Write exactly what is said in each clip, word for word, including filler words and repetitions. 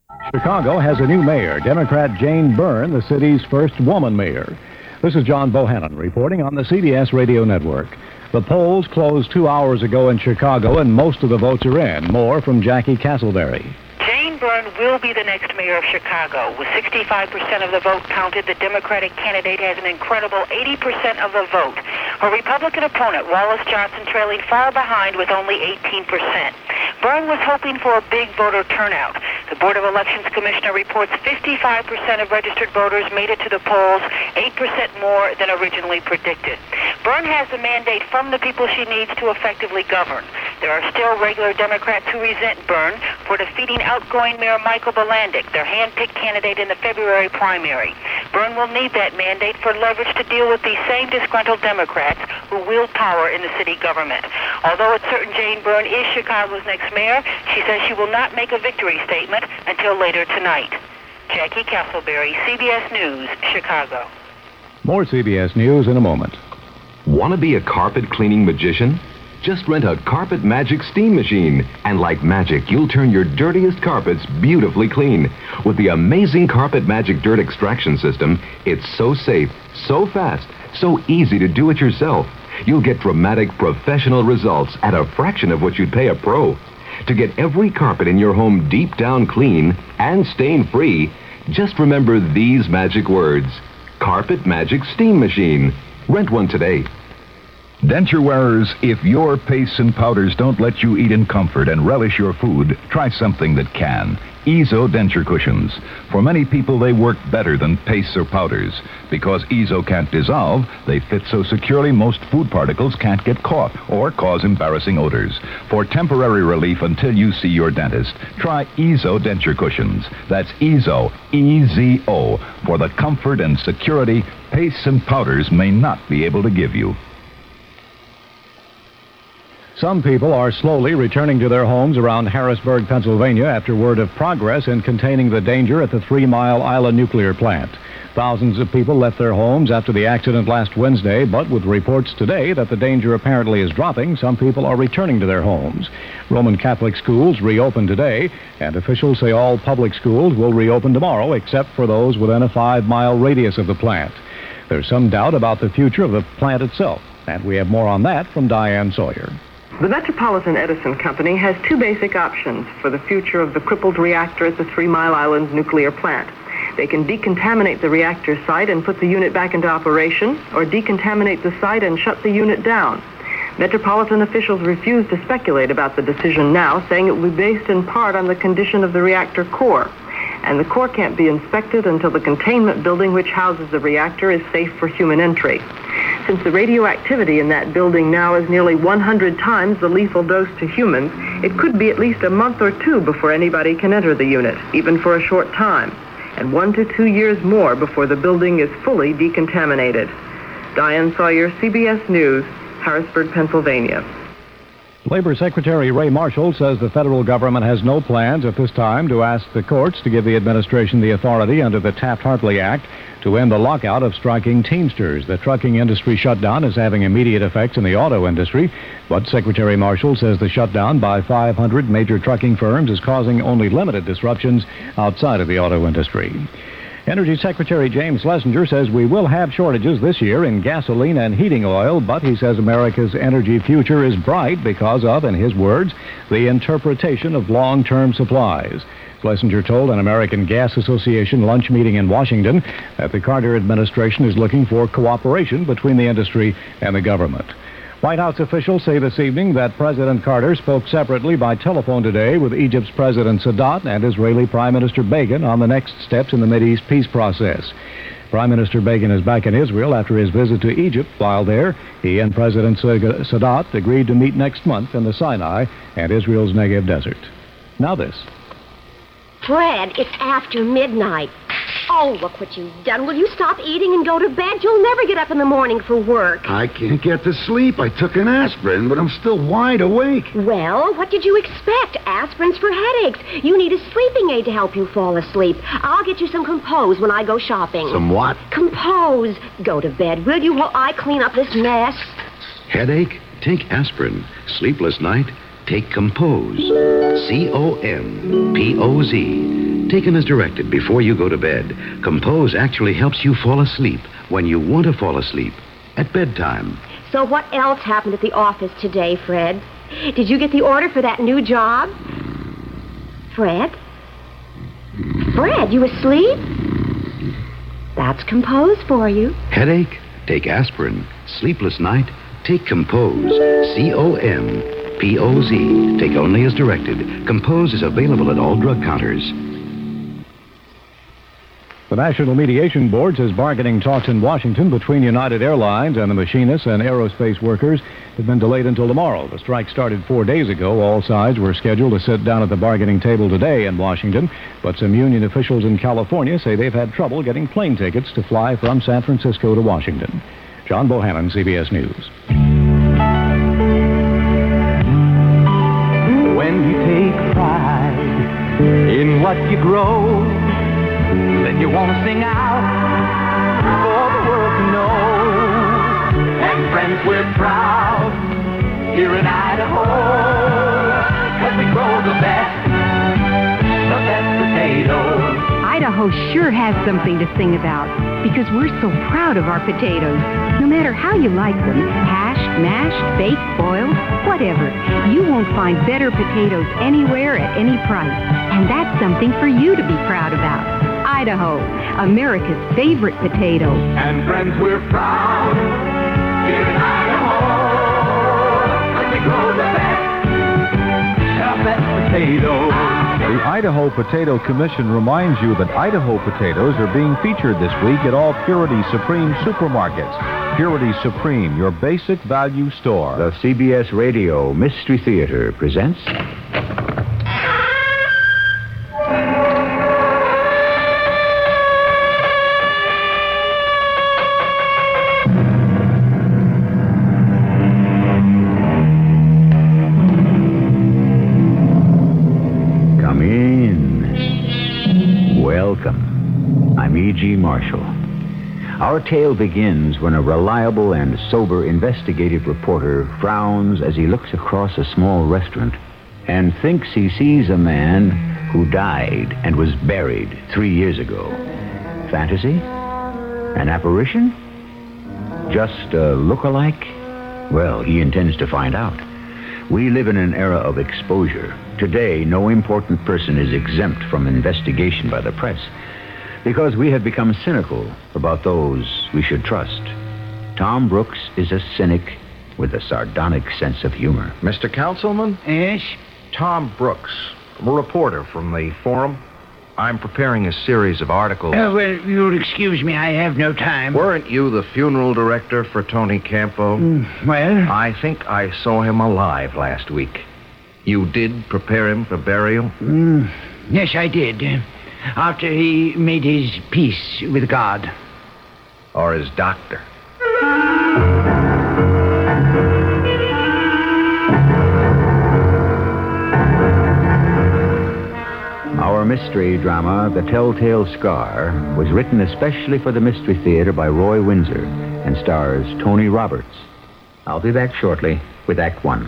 Chicago has a new mayor, Democrat Jane Byrne, the city's first woman mayor. This is John Bohannon reporting on the C B S Radio Network. The polls closed two hours ago in Chicago, and most of the votes are in. More from Jackie Castleberry. Jane Byrne will be the next mayor of Chicago. With sixty-five percent of the vote counted, the Democratic candidate has an incredible eighty percent of the vote. Her Republican opponent, Wallace Johnson, trailing far behind with only eighteen percent. Byrne was hoping for a big voter turnout. The Board of Elections Commissioner reports fifty-five percent of registered voters made it to the polls, eight percent more than originally predicted. Byrne has the mandate from the people she needs to effectively govern. There are still regular Democrats who resent Byrne for defeating outgoing Mayor Michael Bilandic, their hand-picked candidate in the February primary. Byrne will need that mandate for leverage to deal with these same disgruntled Democrats who wield power in the city government. Although it's certain Jane Byrne is Chicago's next mayor, she says she will not make a victory statement until later tonight. Jackie Castleberry, C B S News, Chicago. More C B S News in a moment. Want to be a carpet cleaning magician? Just rent a Carpet Magic steam machine, and like magic, you'll turn your dirtiest carpets beautifully clean. With the amazing Carpet Magic dirt extraction system, it's so safe, so fast, so easy to do it yourself. You'll get dramatic, professional results at a fraction of what you'd pay a pro. To get every carpet in your home deep down clean and stain-free, just remember these magic words. Carpet Magic steam machine. Rent one today. Denture wearers, if your pastes and powders don't let you eat in comfort and relish your food, try something that can. Ezo denture cushions. For many people, they work better than pastes or powders. Because Ezo can't dissolve, they fit so securely most food particles can't get caught or cause embarrassing odors. For temporary relief until you see your dentist, try Ezo denture cushions. That's Ezo, E Z O, for the comfort and security pastes and powders may not be able to give you. Some people are slowly returning to their homes around Harrisburg, Pennsylvania, after word of progress in containing the danger at the Three Mile Island nuclear plant. Thousands of people left their homes after the accident last Wednesday, but with reports today that the danger apparently is dropping, some people are returning to their homes. Roman Catholic schools reopen today, and officials say all public schools will reopen tomorrow, except for those within a five-mile radius of the plant. There's some doubt about the future of the plant itself, and we have more on that from Diane Sawyer. The Metropolitan Edison Company has two basic options for the future of the crippled reactor at the Three Mile Island nuclear plant. They can decontaminate the reactor site and put the unit back into operation, or decontaminate the site and shut the unit down. Metropolitan officials refuse to speculate about the decision now, saying it will be based in part on the condition of the reactor core. And the core can't be inspected until the containment building which houses the reactor is safe for human entry. Since the radioactivity in that building now is nearly one hundred times the lethal dose to humans, it could be at least a month or two before anybody can enter the unit, even for a short time, and one to two years more before the building is fully decontaminated. Diane Sawyer, C B S News, Harrisburg, Pennsylvania. Labor Secretary Ray Marshall says the federal government has no plans at this time to ask the courts to give the administration the authority under the Taft-Hartley Act to end the lockout of striking Teamsters. The trucking industry shutdown is having immediate effects in the auto industry, but Secretary Marshall says the shutdown by five hundred major trucking firms is causing only limited disruptions outside of the auto industry. Energy Secretary James Schlesinger says we will have shortages this year in gasoline and heating oil, but he says America's energy future is bright because of, in his words, the interpretation of long-term supplies. Schlesinger told an American Gas Association lunch meeting in Washington that the Carter administration is looking for cooperation between the industry and the government. White House officials say this evening that President Carter spoke separately by telephone today with Egypt's President Sadat and Israeli Prime Minister Begin on the next steps in the Mideast peace process. Prime Minister Begin is back in Israel after his visit to Egypt. While there, he and President Sadat agreed to meet next month in the Sinai and Israel's Negev desert. Now this. Fred, it's after midnight. Oh, look what you've done. Will you stop eating and go to bed? You'll never get up in the morning for work. I can't get to sleep. I took an aspirin, but I'm still wide awake. Well, what did you expect? Aspirin's for headaches. You need a sleeping aid to help you fall asleep. I'll get you some Compose when I go shopping. Some what? Compose. Go to bed, will you, while I clean up this mess? Headache? Take aspirin. Sleepless night? Take Compose. C O M P O Z. taken as directed before you go to bed, Compose actually helps you fall asleep when you want to fall asleep at bedtime. So what else happened at the office today, Fred? Did you get the order for that new job? Fred? Fred, you asleep? That's Compose for you. Headache? Take aspirin. Sleepless night? Take Compose. C O M P O Z. Take only as directed. Compose is available at all drug counters. The National Mediation Board says bargaining talks in Washington between United Airlines and the machinists and aerospace workers have been delayed until tomorrow. The strike started four days ago. All sides were scheduled to sit down at the bargaining table today in Washington, but some union officials in California say they've had trouble getting plane tickets to fly from San Francisco to Washington. John Bohannon, C B S News. When you take pride in what you grow, then you want to sing out for the world to know. And friends, we're proud here in Idaho, 'cause we grow the best, the best potatoes. Idaho sure has something to sing about, because we're so proud of our potatoes. No matter how you like them, hashed, mashed, baked, boiled, whatever, you won't find better potatoes anywhere at any price. And that's something for you to be proud about. Idaho, America's favorite potato. And friends, we're proud here in Idaho, 'cause we grow the best, the best potatoes. The Idaho Potato Commission reminds you that Idaho potatoes are being featured this week at all Purity Supreme supermarkets. Purity Supreme, your basic value store. The C B S Radio Mystery Theater presents... I'm E G. Marshall. Our tale begins when a reliable and sober investigative reporter frowns as he looks across a small restaurant and thinks he sees a man who died and was buried three years ago. Fantasy? An apparition? Just a look-alike? Well, he intends to find out. We live in an era of exposure. Today, no important person is exempt from investigation by the press, because we have become cynical about those we should trust. Tom Brooks is a cynic with a sardonic sense of humor. Mister Councilman? Yes? Tom Brooks. I'm a reporter from the Forum. I'm preparing a series of articles. Oh, well, you'll excuse me. I have no time. Weren't you the funeral director for Tony Campo? Mm, well? I think I saw him alive last week. You did prepare him for burial? Mm, yes, I did. After he made his peace with God. Or his doctor. Our mystery drama, The Telltale Scar, was written especially for the Mystery Theater by Roy Windsor and stars Tony Roberts. I'll be back shortly with Act One.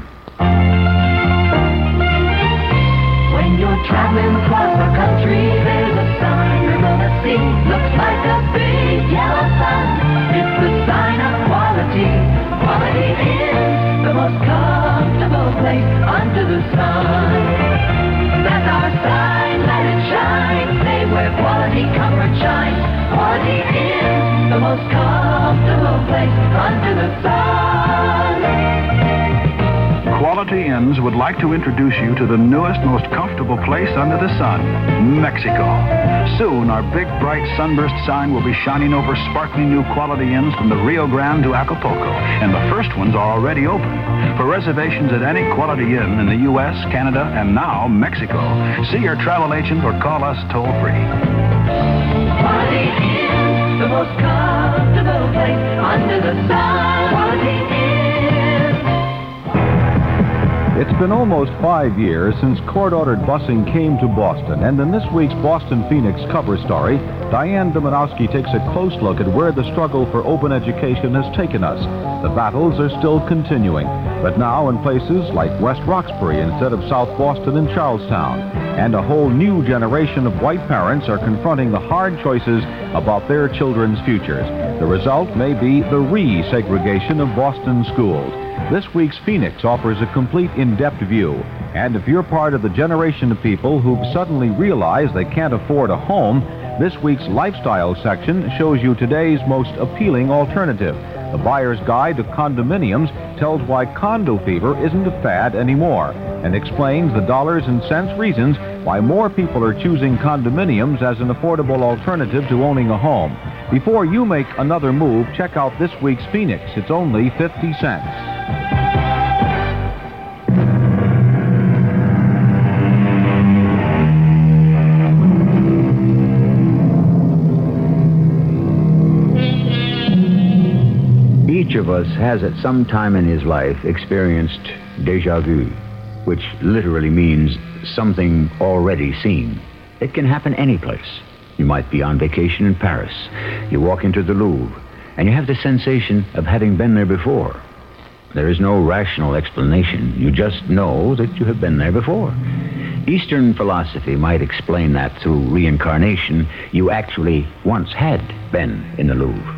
When you're traveling across the country, there's a sign you're gonna see. Looks like a big yellow sun. It's the sign of quality. Quality is the most comfortable place under the sun. That's our sign, let it shine. Say where quality comfort shines. Quality is the most comfortable place under the sun. Quality Inns would like to introduce you to the newest, most comfortable place under the sun, Mexico. Soon, our big, bright sunburst sign will be shining over sparkling new Quality Inns from the Rio Grande to Acapulco, and the first ones are already open. For reservations at any Quality Inn in the U S, Canada, and now Mexico, see your travel agent or call us toll-free. Quality is the most comfortable place under the sun. Quality is. It's been almost five years since court-ordered busing came to Boston, and in this week's Boston Phoenix cover story, Diane Domanowski takes a close look at where the struggle for open education has taken us. The battles are still continuing, but now in places like West Roxbury instead of South Boston and Charlestown. And a whole new generation of white parents are confronting the hard choices about their children's futures. The result may be the re-segregation of Boston schools. This week's Phoenix offers a complete in-depth view. And if you're part of the generation of people who've suddenly realized they can't afford a home, this week's lifestyle section shows you today's most appealing alternative. The Buyer's Guide to Condominiums tells why condo fever isn't a fad anymore and explains the dollars and cents reasons why more people are choosing condominiums as an affordable alternative to owning a home. Before you make another move, check out this week's Phoenix. It's only fifty cents. Each of us has at some time in his life experienced déjà vu, which literally means something already seen. It can happen any place. You might be on vacation in Paris. You walk into the Louvre, and you have the sensation of having been there before. There is no rational explanation. You just know that you have been there before. Eastern philosophy might explain that through reincarnation. You actually once had been in the Louvre.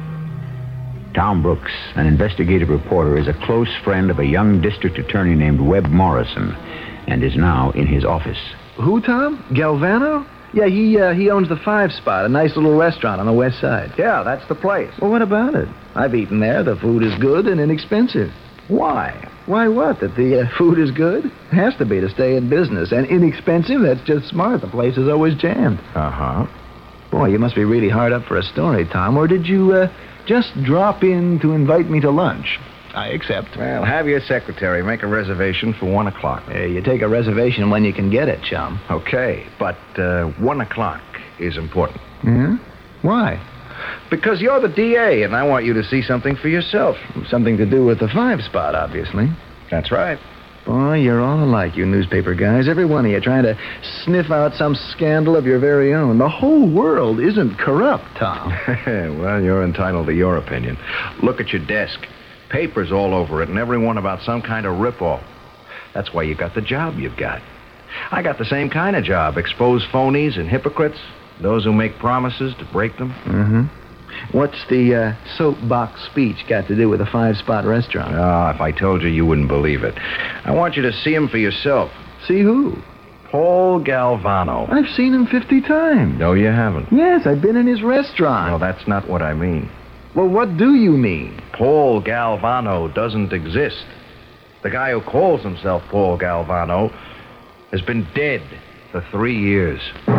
Tom Brooks, an investigative reporter, is a close friend of a young district attorney named Webb Morrison and is now in his office. Who, Tom? Galvano? Yeah, he uh, he owns the Five Spot, a nice little restaurant on the west side. Yeah, that's the place. Well, what about it? I've eaten there. The food is good and inexpensive. Why? Why what? That the uh, food is good? It has to be to stay in business. And inexpensive? That's just smart. The place is always jammed. Uh-huh. Boy, you must be really hard up for a story, Tom. Or did you uh, just drop in to invite me to lunch? I accept. Well, have your secretary make a reservation for one o'clock. Hey, you take a reservation when you can get it, chum. Okay, but uh, one o'clock is important. Yeah? Why? Because you're the D A, and I want you to see something for yourself. Something to do with the Five Spot, obviously. That's right. Boy, you're all alike, you newspaper guys. Every one of you trying to sniff out some scandal of your very own. The whole world isn't corrupt, Tom. Well, you're entitled to your opinion. Look at your desk. Papers all over it, and every one about some kind of ripoff. That's why you got the job you've got. I got the same kind of job. Expose phonies and hypocrites, those who make promises to break them. Mm-hmm. What's the uh, soapbox speech got to do with a five-spot restaurant? Ah, if I told you, you wouldn't believe it. I want you to see him for yourself. See who? Paul Galvano. I've seen him fifty times. No, you haven't. Yes, I've been in his restaurant. No, that's not what I mean. Well, what do you mean? Paul Galvano doesn't exist. The guy who calls himself Paul Galvano has been dead for three years.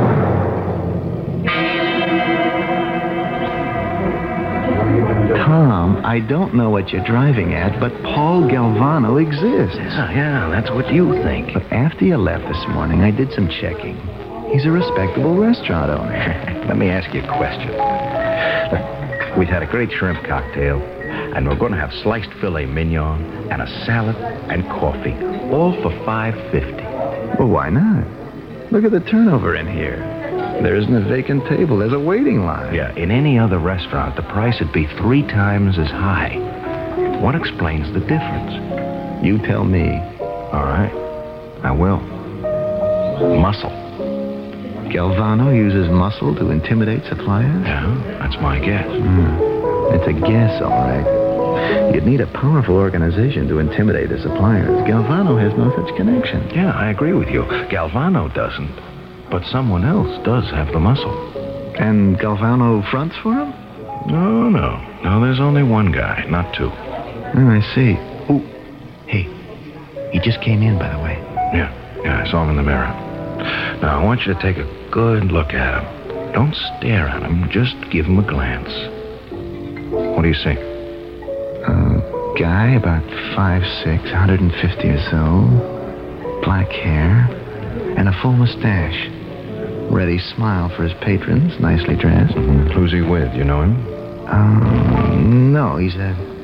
Tom, I don't know what you're driving at, but Paul Galvano exists. Yeah, yeah, that's what you think. But after you left this morning, I did some checking. He's a respectable restaurant owner. Let me ask you a question. Look, we've had a great shrimp cocktail, and we're going to have sliced filet mignon and a salad and coffee, all for five fifty. Well, why not? Look at the turnover in here. There isn't a vacant table. There's a waiting line. Yeah, in any other restaurant, the price would be three times as high. What explains the difference? You tell me. All right, I will. Muscle. Galvano uses muscle to intimidate suppliers? Yeah, that's my guess. Mm. It's a guess, all right. You'd need a powerful organization to intimidate the suppliers. Galvano has no such connection. Yeah, I agree with you. Galvano doesn't. But someone else does have the muscle. And Galvano fronts for him? No, no. No, there's only one guy, not two. Oh, I see. Oh, hey. He just came in, by the way. Yeah, yeah, I saw him in the mirror. Now, I want you to take a good look at him. Don't stare at him. Just give him a glance. What do you see? A guy about five six, one hundred fifty or so. Black hair. And a full mustache. Ready smile for his patrons, nicely dressed. Mm-hmm. Who's he with? You know him? Um, no, he's a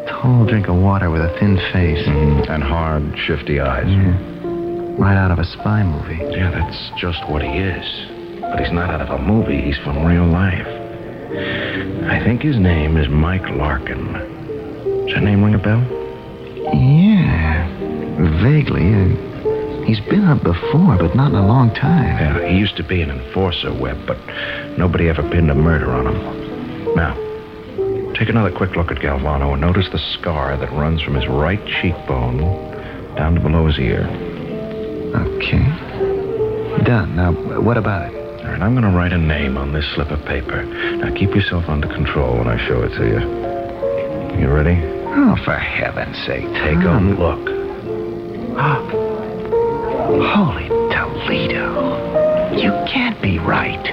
tall drink of water with a thin face. Mm, and hard, shifty eyes. Yeah. Right out of a spy movie. Yeah, that's just what he is. But he's not out of a movie. He's from real life. I think his name is Mike Larkin. Does that name ring a bell? Yeah, vaguely. Uh, he's been up before, but not in a long time. Yeah, he used to be an enforcer, Webb, but nobody ever pinned a murder on him. Now, take another quick look at Galvano and notice the scar that runs from his right cheekbone down to below his ear. Okay. Done. Now, what about it? All right, I'm going to write a name on this slip of paper. Now, keep yourself under control when I show it to you. You ready? Oh, for heaven's sake. Take a look. Holy Toledo. You can't be right.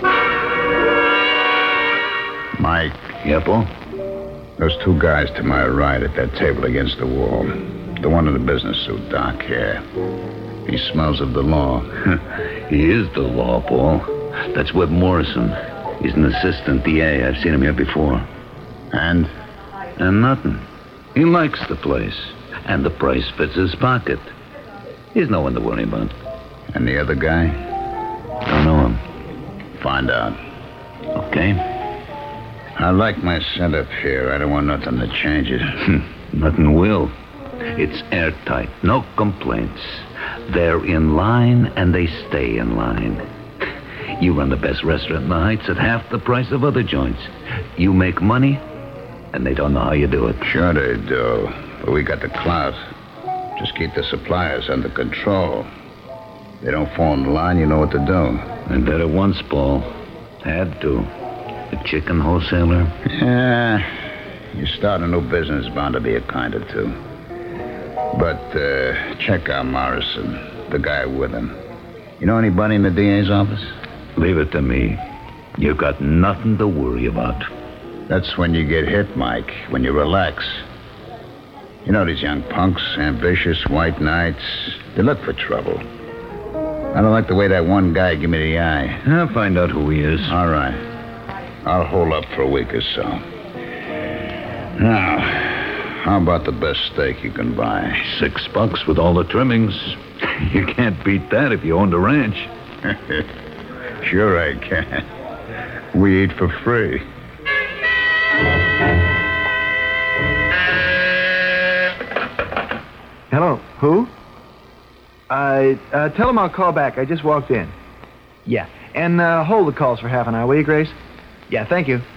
Mike. Yepple? Those two guys to my right at that table against the wall. The one in the business suit, dark hair. He smells of the law. He is the law, Paul. That's Webb Morrison. He's an assistant D A. I've seen him here before. And? And nothing. He likes the place. And the price fits his pocket. He's no one to worry about. And the other guy? Don't know him. Find out. Okay. I like my setup here. I don't want nothing to change it. Nothing will. It's airtight. No complaints. They're in line, and they stay in line. You run the best restaurant in the Heights at half the price of other joints. You make money, and they don't know how you do it. Sure they do. But we got the clout. Just keep the suppliers under control. They don't fall in line, you know what to do. I did it once, Paul. Had to. A chicken wholesaler? Yeah. You start a new business, bound to be a kind or two. But uh, check out Morrison, the guy with him. You know anybody in the D A's office? Leave it to me. You've got nothing to worry about. That's when you get hit, Mike, when you relax. You know these young punks, ambitious, white knights. They look for trouble. I don't like the way that one guy gave me the eye. I'll find out who he is. All right. I'll hold up for a week or so. Now, how about the best steak you can buy? Six bucks with all the trimmings. You can't beat that if you owned a ranch. Sure I can. We eat for free. Hello, who? Uh, uh, tell him I'll call back. I just walked in. Yeah, and uh, hold the calls for half an hour, will you, Grace? Yeah, thank you.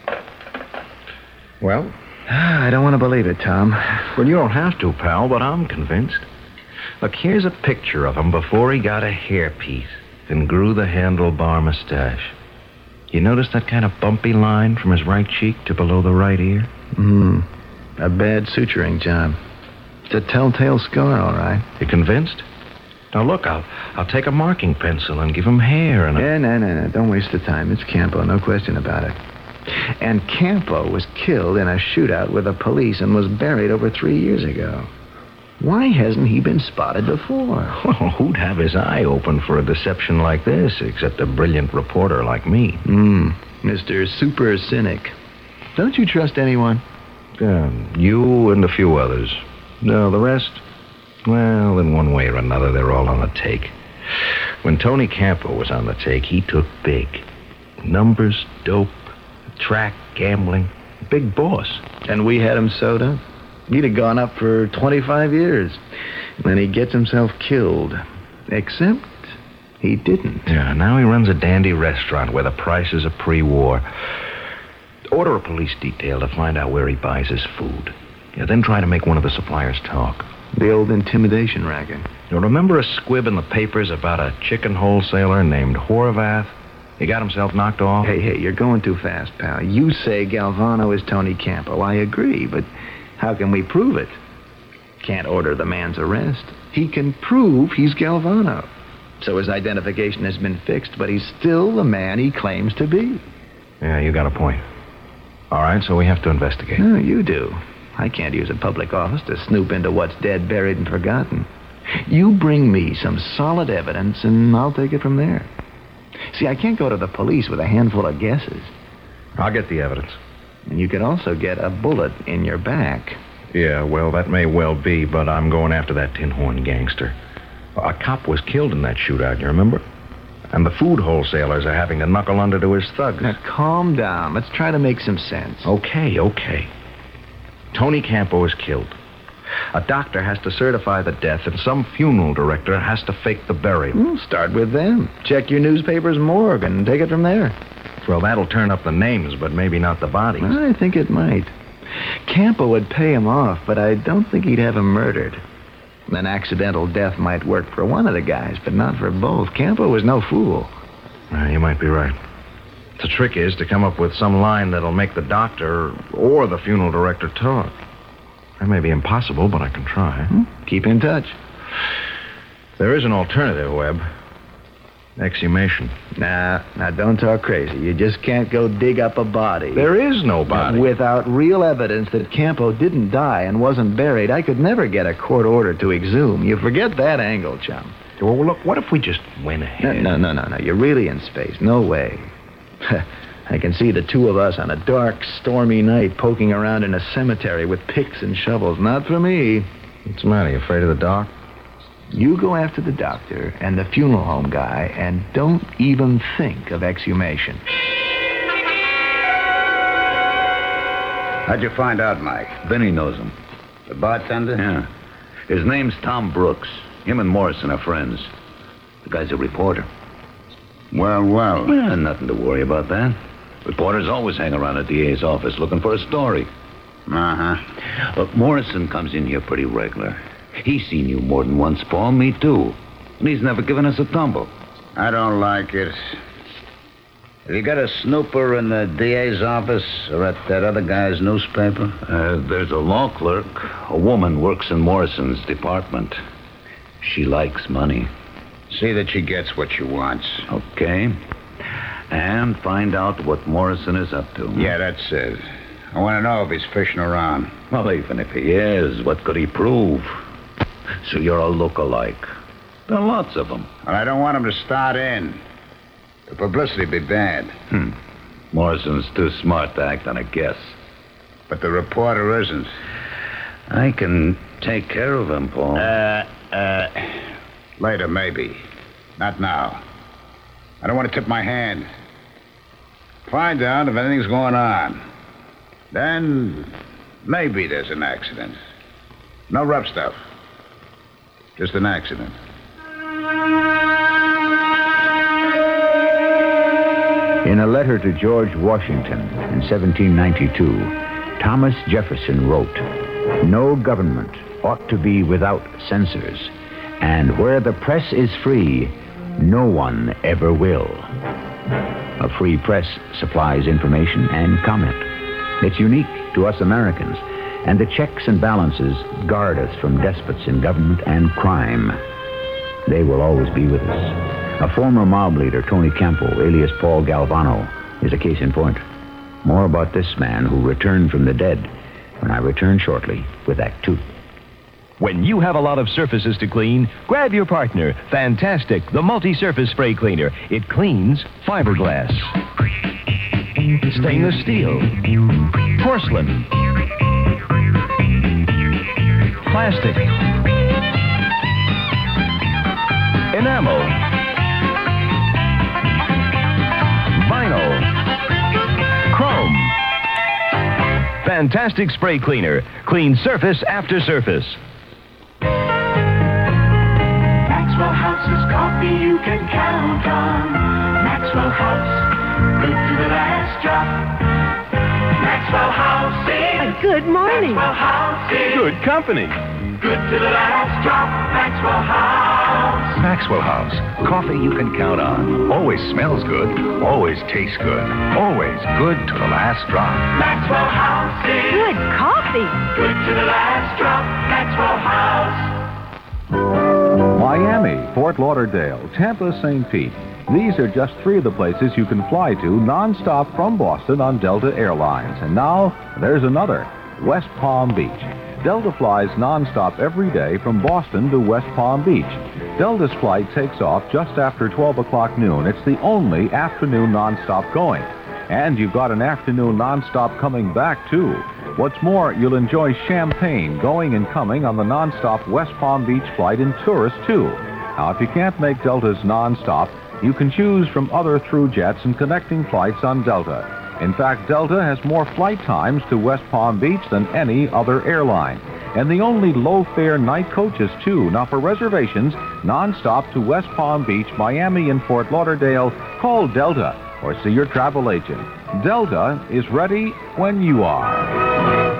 Well? I don't want to believe it, Tom. Well, you don't have to, pal, but I'm convinced. Look, here's a picture of him before he got a hairpiece and grew the handlebar mustache. You notice that kind of bumpy line from his right cheek to below the right ear? Hmm. A bad suturing job. It's a telltale scar, all right. You convinced? Now, look, I'll I'll take a marking pencil and give him hair and a... Yeah, no, no, no. Don't waste the time. It's Campo, no question about it. And Campo was killed in a shootout with the police and was buried over three years ago. Why hasn't he been spotted before? Well, who'd have his eye open for a deception like this, except a brilliant reporter like me? Hmm. Mister Super Cynic. Don't you trust anyone? Um, you and a few others. No, the rest, well, in one way or another, they're all on the take. When Tony Campo was on the take, he took big. Numbers, dope, track, gambling, big boss. And we had him sewed up. He'd have gone up for twenty-five years. And then he gets himself killed. Except he didn't. Yeah, now he runs a dandy restaurant where the prices are pre-war. Order a police detail to find out where he buys his food. Yeah, then try to make one of the suppliers talk. The old intimidation racket. You remember a squib in the papers about a chicken wholesaler named Horvath? He got himself knocked off? Hey, hey, you're going too fast, pal. You say Galvano is Tony Campo. I agree, but how can we prove it? Can't order the man's arrest. He can prove he's Galvano. So his identification has been fixed, but he's still the man he claims to be. Yeah, you got a point. All right, so we have to investigate. No, you do. I can't use a public office to snoop into what's dead, buried, and forgotten. You bring me some solid evidence, and I'll take it from there. See, I can't go to the police with a handful of guesses. I'll get the evidence. And you could also get a bullet in your back Yeah, well, that may well be, but I'm going after that tin horn gangster. A cop was killed in that shootout, you remember? And the food wholesalers are having to knuckle under to his thugs. Now, calm down. Let's try to make some sense. Okay, okay. Tony Campo is killed. A doctor has to certify the death, and some funeral director has to fake the burial. Well, start with them. Check your newspaper's morgue and take it from there. Well, that'll turn up the names, but maybe not the bodies. I think it might. Campo would pay him off, but I don't think he'd have him murdered. An accidental death might work for one of the guys, but not for both. Campo was no fool. Uh, you might be right. The trick is to come up with some line that'll make the doctor or the funeral director talk. That may be impossible, but I can try. Hmm? Keep in touch. There is an alternative, Webb. Exhumation. Nah, now don't talk crazy. You just can't go dig up a body. There is no body. Without real evidence that Campo didn't die and wasn't buried, I could never get a court order to exhume. You forget that angle, chum. Well, look, what if we just went ahead? No, no, no, no. You're really in space. No way. I can see the two of us on a dark, stormy night poking around in a cemetery with picks and shovels. Not for me. What's the matter? You afraid of the dark? You go after the doctor and the funeral home guy, and don't even think of exhumation. How'd you find out, Mike? Benny knows him. The bartender? Yeah. His name's Tom Brooks. Him and Morrison are friends. The guy's a reporter. Well, well. Well, nothing to worry about that. Reporters always hang around at the D A's office looking for a story. Uh-huh. Look, Morrison comes in here pretty regular. He's seen you more than once, Paul. Me, too. And he's never given us a tumble. I don't like it. Have you got a snooper in the D A's office or at that other guy's newspaper? Uh, there's a law clerk. A woman works in Morrison's department. She likes money. See that she gets what she wants. Okay. And find out what Morrison is up to. Yeah, that's it. I want to know if he's fishing around. Well, even if he is, what could he prove? So you're a look-alike. There are lots of them. Well, I don't want him to start in. The publicity'd be bad. Hmm. Morrison's too smart to act on a guess. But the reporter isn't. I can take care of him, Paul. Uh, uh, later, maybe. Not now. I don't want to tip my hand. Find out if anything's going on. Then, maybe there's an accident. No rough stuff. Just an accident. In a letter to George Washington in seventeen ninety-two, Thomas Jefferson wrote, "No government ought to be without censors, and where the press is free, no one ever will." A free press supplies information and comment. It's unique to us Americans, and the checks and balances guard us from despots in government and crime. They will always be with us. A former mob leader, Tony Campo, alias Paul Galvano, is a case in point. More about this man who returned from the dead when I return shortly with Act Two. When you have a lot of surfaces to clean, grab your partner, Fantastic, the multi-surface spray cleaner. It cleans fiberglass, stainless steel, porcelain, plastic, enamel, vinyl, chrome. Fantastic spray cleaner. Clean surface after surface. Maxwell House's coffee you can count on. Maxwell House, good to the last drop. Maxwell House is good morning. Maxwell House is Good company. good to the last drop. Maxwell House. Maxwell House. Coffee you can count on. Always smells good. Always tastes good. Always good to the last drop. Maxwell House is Good coffee. good to the last drop. Maxwell House. Miami, Fort Lauderdale, Tampa, Saint Pete. These are just three of the places you can fly to nonstop from Boston on Delta Airlines. And now, there's another, West Palm Beach. Delta flies nonstop every day from Boston to West Palm Beach. Delta's flight takes off just after twelve o'clock noon. It's the only afternoon nonstop going. And you've got an afternoon nonstop coming back, too. What's more, you'll enjoy champagne going and coming on the nonstop West Palm Beach flight in Tourist, too. Now, if you can't make Delta's nonstop, you can choose from other through jets and connecting flights on Delta. In fact, Delta has more flight times to West Palm Beach than any other airline. And the only low-fare night coaches, too. Now, for reservations, nonstop to West Palm Beach, Miami, and Fort Lauderdale, call Delta or see your travel agent. Delta is ready when you are.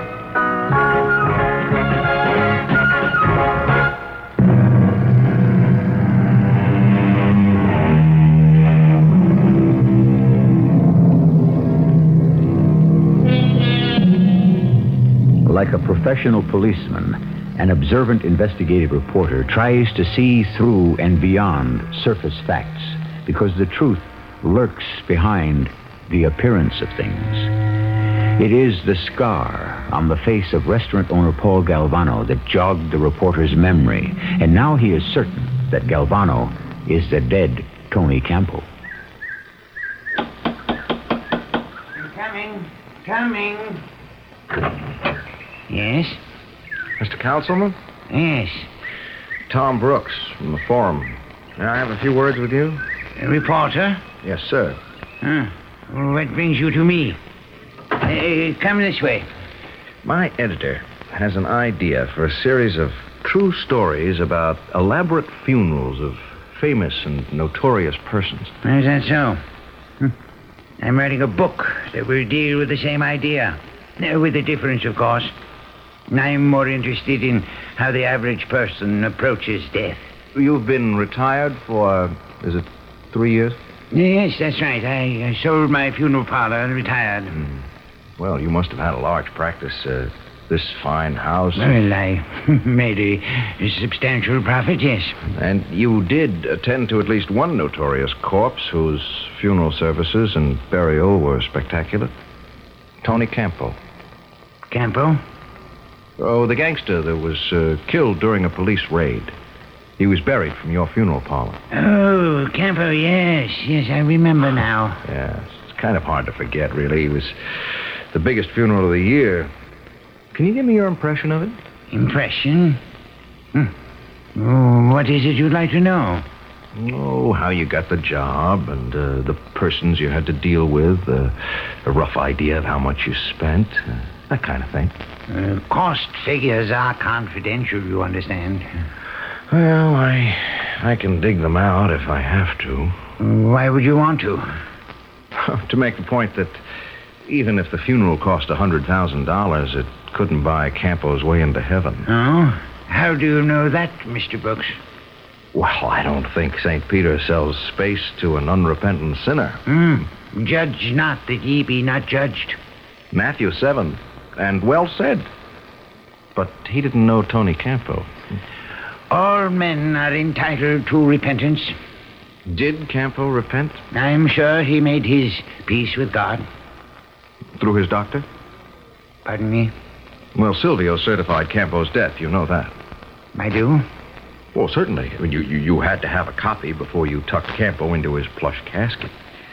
Like a professional policeman, an observant investigative reporter tries to see through and beyond surface facts because the truth lurks behind the appearance of things. It is the scar on the face of restaurant owner Paul Galvano that jogged the reporter's memory, and now he is certain that Galvano is the dead Tony Campo. Coming, coming. Yes? Mister Councilman? Yes. Tom Brooks from the Forum. May I have a few words with you? A reporter? Yes, sir. Huh. Well, what brings you to me? Uh, come this way. My editor has an idea for a series of true stories about elaborate funerals of famous and notorious persons. Is that so? Hm. I'm writing a book that will deal with the same idea. Uh, with a difference, of course. I'm more interested in how the average person approaches death. You've been retired for, is it three years? Yes, that's right. I, I sold my funeral parlor and retired. Mm. Well, you must have had a large practice. Uh, this fine house. Well, I made a, a substantial profit, yes. And you did attend to at least one notorious corpse whose funeral services and burial were spectacular. Tony Campo. Campo? Oh, the gangster that was uh, killed during a police raid. He was buried from your funeral parlor. Oh, Campo, yes. Yes, I remember now. Yes, it's kind of hard to forget, really. He was the biggest funeral of the year. Can you give me your impression of it? Impression? Hmm. Oh, what is it you'd like to know? Oh, how you got the job and uh, the persons you had to deal with, uh, a rough idea of how much you spent, uh, that kind of thing. Uh, cost figures are confidential, you understand. Well, I I can dig them out if I have to. Why would you want to? To make the point that even if the funeral cost one hundred thousand dollars, it couldn't buy Campo's way into heaven. Oh? How do you know that, Mister Brooks? Well, I don't think Saint Peter sells space to an unrepentant sinner. Hmm. Judge not that ye be not judged. Matthew seven, and well said. But he didn't know Tony Campo. All men are entitled to repentance. Did Campo repent? I'm sure he made his peace with God. Through his doctor? Pardon me? Well, Silvio certified Campo's death. You know that. I do? Well, certainly. I mean, you, you, you had to have a copy before you tucked Campo into his plush casket.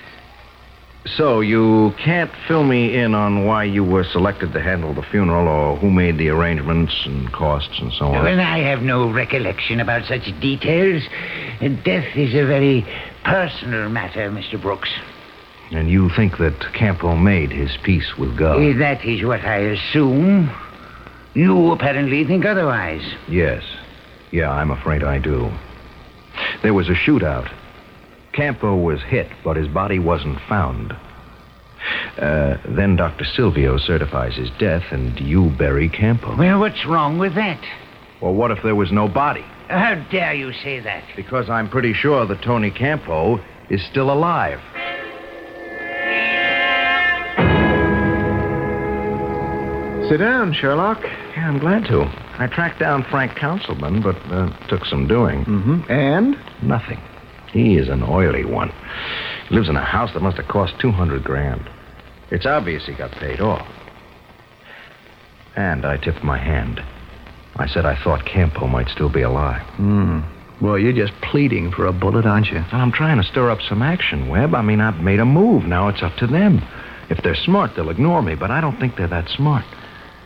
So, you can't fill me in on why you were selected to handle the funeral or who made the arrangements and costs and so on? Well, I have no recollection about such details. Death is a very personal matter, Mister Brooks. And you think that Campo made his peace with God? That is what I assume. You apparently think otherwise. Yes. Yeah, I'm afraid I do. There was a shootout. Campo was hit, but his body wasn't found. Uh, then Doctor Silvio certifies his death, and you bury Campo. Well, what's wrong with that? Well, what if there was no body? How dare you say that? Because I'm pretty sure that Tony Campo is still alive. Sit down, Sherlock. Yeah, I'm glad to. I tracked down Frank Councilman, but uh, took some doing. Mm-hmm. And? Nothing. He is an oily one. He lives in a house that must have cost two hundred grand. It's obvious he got paid off. And I tipped my hand. I said I thought Campo might still be alive. Hmm. Well, you're just pleading for a bullet, aren't you? And I'm trying to stir up some action, Webb. I mean, I've made a move. Now it's up to them. If they're smart, they'll ignore me, but I don't think they're that smart.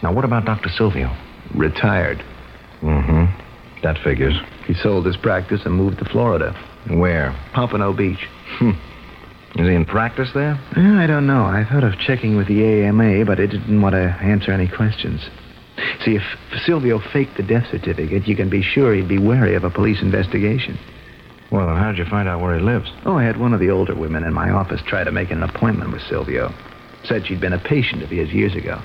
Now, what about Doctor Silvio? Retired. Mm-hmm. That figures. He sold his practice and moved to Florida. Where? Pompano Beach. Hmm. Is he in practice there? Yeah, I don't know. I thought of checking with the A M A, but I didn't want to answer any questions. See, if Silvio faked the death certificate, you can be sure he'd be wary of a police investigation. Well, then how did you find out where he lives? Oh, I had one of the older women in my office try to make an appointment with Silvio. Said she'd been a patient of his years ago.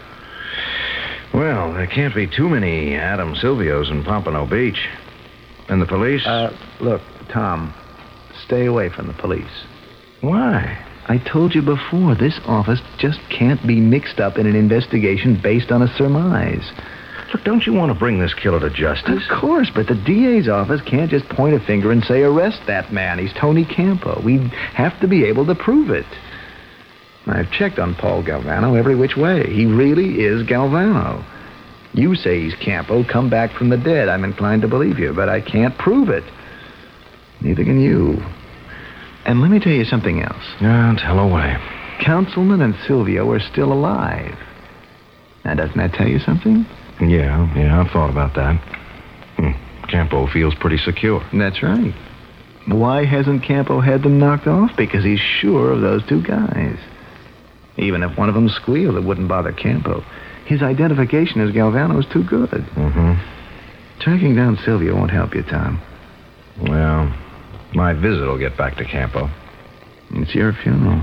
Well, there can't be too many Adam Silvios in Pompano Beach. And the police? Uh, look, Tom, stay away from the police. Why? I told you before, this office just can't be mixed up in an investigation based on a surmise. Look, don't you want to bring this killer to justice? Of course, but the D A's office can't just point a finger and say, arrest that man. He's Tony Campo. We have to be able to prove it. I've checked on Paul Galvano every which way. He really is Galvano. You say he's Campo, come back from the dead. I'm inclined to believe you, but I can't prove it. Neither can you. And let me tell you something else. Yeah, tell away. Councilman and Silvio are still alive. Now, doesn't that tell you something? Yeah, yeah, I've thought about that. Hmm. Campo feels pretty secure. That's right. Why hasn't Campo had them knocked off? Because he's sure of those two guys. Even if one of them squealed, it wouldn't bother Campo. His identification as Galvano is too good. Mm-hmm. Tracking down Silvio won't help you, Tom. Well, my visit will get back to Campo. It's your funeral.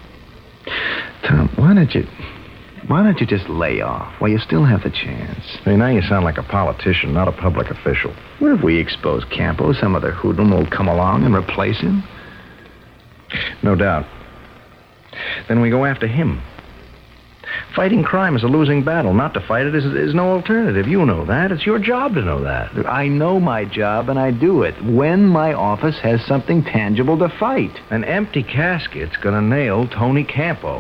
Tom, why don't you... Why don't you just lay off while you still have the chance? Hey, now you sound like a politician, not a public official. What if we expose Campo? Some other hoodlum will come along and replace him? No doubt. Then we go after him. Fighting crime is a losing battle. Not to fight it is, is no alternative. You know that. It's your job to know that. I know my job, and I do it when my office has something tangible to fight. An empty casket's gonna nail Tony Campo.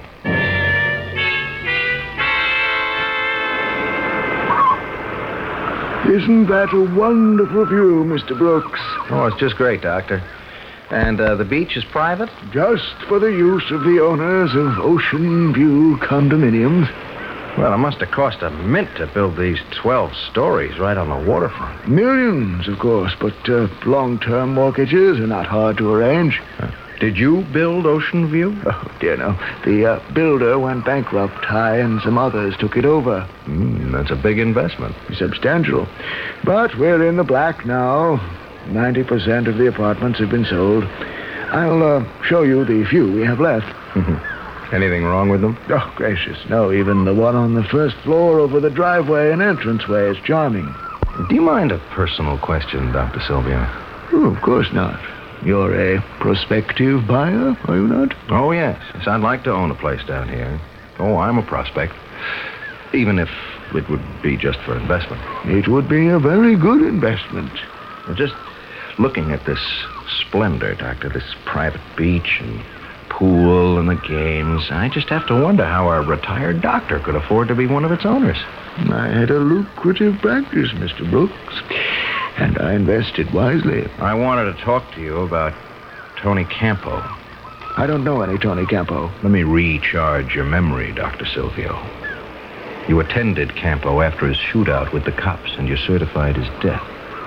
Isn't that a wonderful view, Mister Brooks? Oh, it's just great, Doctor. And uh, the beach is private? Just for the use of the owners of Ocean View condominiums. Well, it must have cost a mint to build these twelve stories right on the waterfront. Millions, of course, but uh, long-term mortgages are not hard to arrange. Uh, did you build Ocean View? Oh, dear, no. The uh, builder went bankrupt. I and some others took it over. Mm, that's a big investment. Substantial. But we're in the black now. ninety percent of the apartments have been sold. I'll uh, show you the few we have left. Mm-hmm. Anything wrong with them? Oh, gracious, no. Even the one on the first floor over the driveway and entranceway is charming. Do you mind a personal question, Doctor Silvio? Oh, of course not. You're a prospective buyer, are you not? Oh, yes. Yes, I'd like to own a place down here. Oh, I'm a prospect. Even if it would be just for investment. It would be a very good investment. Just looking at this splendor, Doctor, this private beach and pool and the games, I just have to wonder how a retired doctor could afford to be one of its owners. I had a lucrative practice, Mister Brooks, and I invested wisely. I wanted to talk to you about Tony Campo. I don't know any Tony Campo. Let me recharge your memory, Doctor Silvio. You attended Campo after his shootout with the cops, and you certified his death.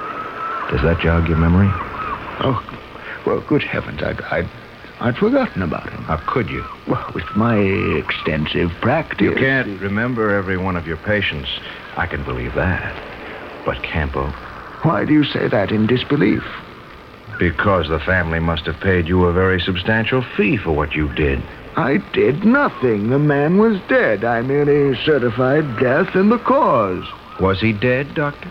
Does that jog your memory? Oh, well, good heavens, I'd, I'd, I'd forgotten about him. How could you? Well, with my extensive practice... You can't remember every one of your patients. I can believe that. But Campo... Why do you say that in disbelief? Because the family must have paid you a very substantial fee for what you did. I did nothing. The man was dead. I merely certified death and the cause. Was he dead, Doctor?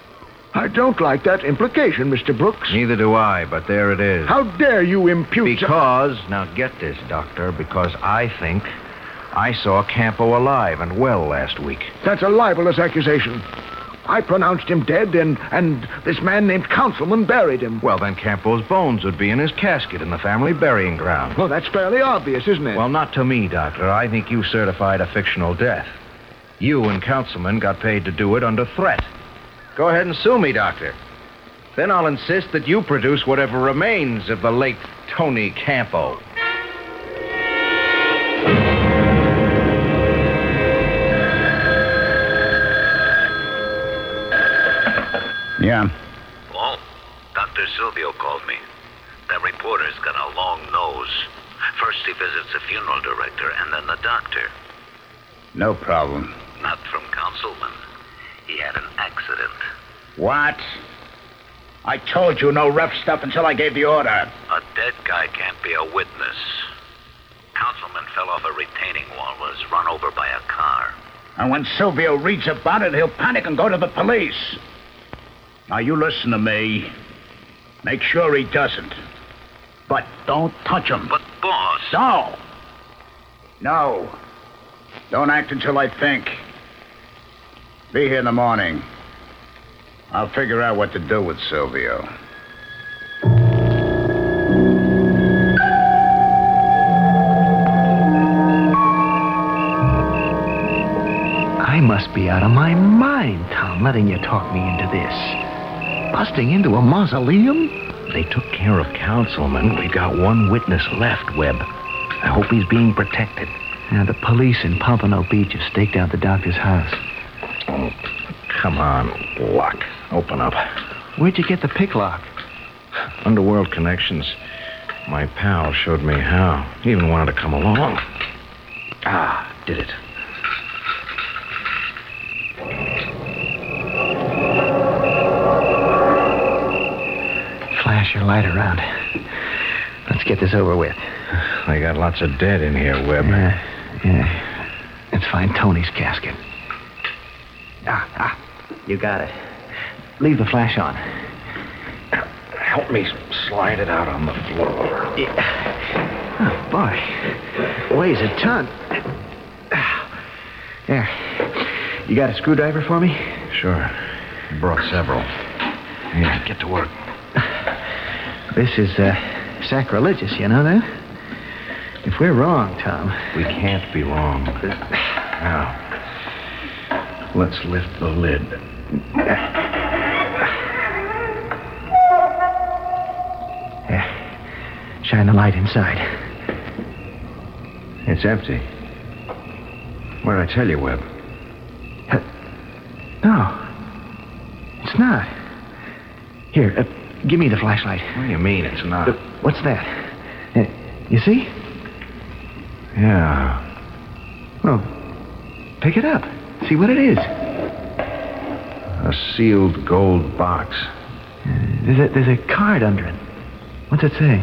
I don't like that implication, Mister Brooks. Neither do I, but there it is. How dare you impute... Because, now get this, Doctor, because I think I saw Campo alive and well last week. That's a libelous accusation. I pronounced him dead, and, and this man named Councilman buried him. Well, then Campo's bones would be in his casket in the family burying ground. Well, that's fairly obvious, isn't it? Well, not to me, Doctor. I think you certified a fictional death. You and Councilman got paid to do it under threat. Go ahead and sue me, Doctor. Then I'll insist that you produce whatever remains of the late Tony Campo. Yeah. Well, Doctor Silvio called me. That reporter's got a long nose. First he visits the funeral director and then the doctor. No problem. Not from Councilman. He had an accident. What? I told you no rough stuff until I gave the order. A dead guy can't be a witness. Councilman fell off a retaining wall and was run over by a car. And when Silvio reads about it, he'll panic and go to the police. Now, you listen to me. Make sure he doesn't. But don't touch him. But, boss... No. No. Don't act until I think. Be here in the morning. I'll figure out what to do with Silvio. I must be out of my mind, Tom, letting you talk me into this. Busting into a mausoleum? They took care of Councilman. We've got one witness left, Webb. I hope he's being protected. Yeah, the police in Pompano Beach have staked out the doctor's house. Oh, come on, lock. Open up. Where'd you get the pick lock? Underworld connections. My pal showed me how. He even wanted to come along. Ah, did it. Flash your light around. Let's get this over with. They got lots of dead in here, Webb. Yeah, yeah. Let's find Tony's casket. Ah, ah, you got it. Leave the flash on. Help me slide it out on the floor. Yeah. Oh, boy. Weighs a ton. There. You got a screwdriver for me? Sure. Brought several. Here, get to work. This is uh, sacrilegious, you know that? If we're wrong, Tom... We can't be wrong. Now, let's lift the lid. Yeah. Shine the light inside. It's empty. What'd I tell you, Webb? No. It's not. Here, uh, give me the flashlight. What do you mean it's not? Uh, what's that? Uh, you see? Yeah. Well, pick it up. See what it is. A sealed gold box. Uh, there's a, there's a card under it. What's it say?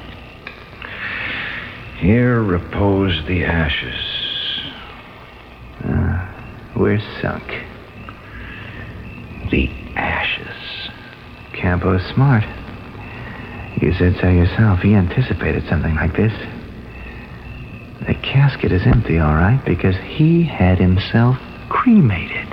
Here repose the ashes. Uh, we're sunk. The ashes. Campo's smart. You said so yourself. He anticipated something like this. The casket is empty, all right, because he had himself cremated.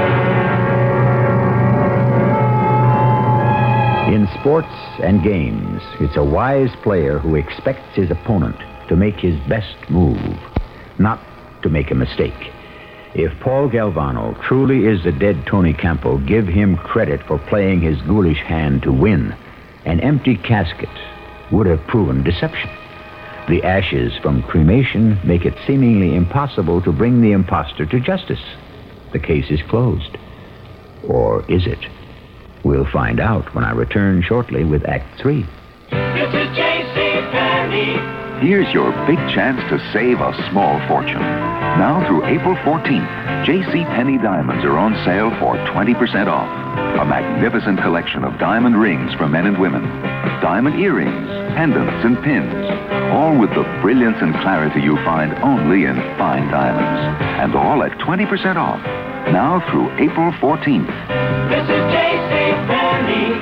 In sports and games, it's a wise player who expects his opponent to make his best move, not to make a mistake. If Paul Galvano truly is the dead Tony Campo, give him credit for playing his ghoulish hand to win. An empty casket would have proven deception. The ashes from cremation make it seemingly impossible to bring the imposter to justice. The case is closed. Or is it? We'll find out when I return shortly with Act Three. This is J C Penney. Here's your big chance to save a small fortune. Now through April fourteenth, J C Penney diamonds are on sale for twenty percent off. A magnificent collection of diamond rings for men and women, diamond earrings, pendants, and pins, all with the brilliance and clarity you find only in fine diamonds. And all at twenty percent off. Now through April fourteenth. This is J C Penney.